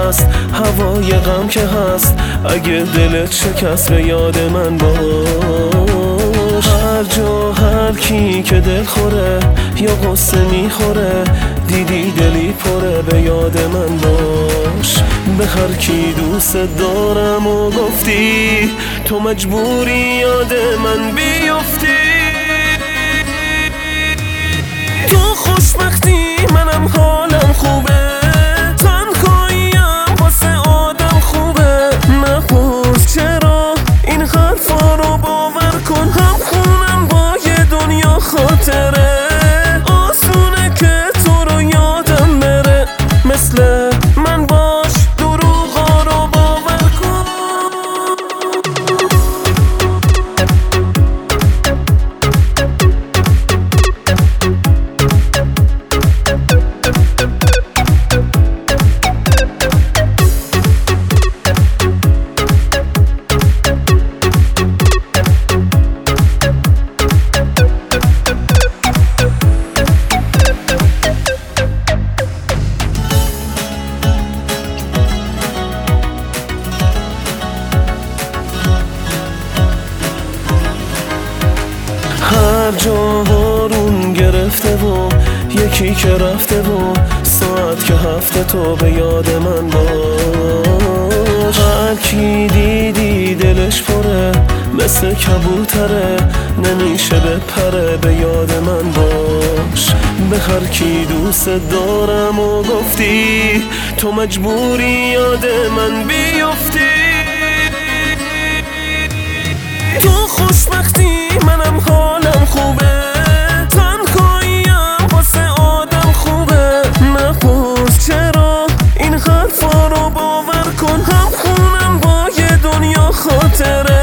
هست، هوای غم که هست. اگه دلت شکست به یاد من باش. هر جا هر کی که دل خوره یا قصه میخوره، دیدی دلی پره به یاد من باش. به هر کی دوست دارم و گفتی، تو مجبوری یاد من بیفتی. تو خوشبختی منم حالم خوبه، تنهاییم واسه آدم خوبه. نپرس چرا این حرفا رو باور کن، هم خونم با یه دنیا خاطره. آسونه که تو رو یادم بره، مثل من باش دروغا رو باور کن. هر جا هارون گرفته و یکی که رفته و ساعت که هفته، تو به یاد من باش. هر کی دیدی دلش پره، مثل کبوتره نمیشه بپره به یاد من باش. به هر کی دوست دارم و گفتی، تو مجبوری یاد من بیفتی. تو خوشبختی منم حالم خوبه، تنهاییم واسه آدم خوبه. نپرس چرا این حرفا رو باور کن، هم خونم با یه دنیا خاطره.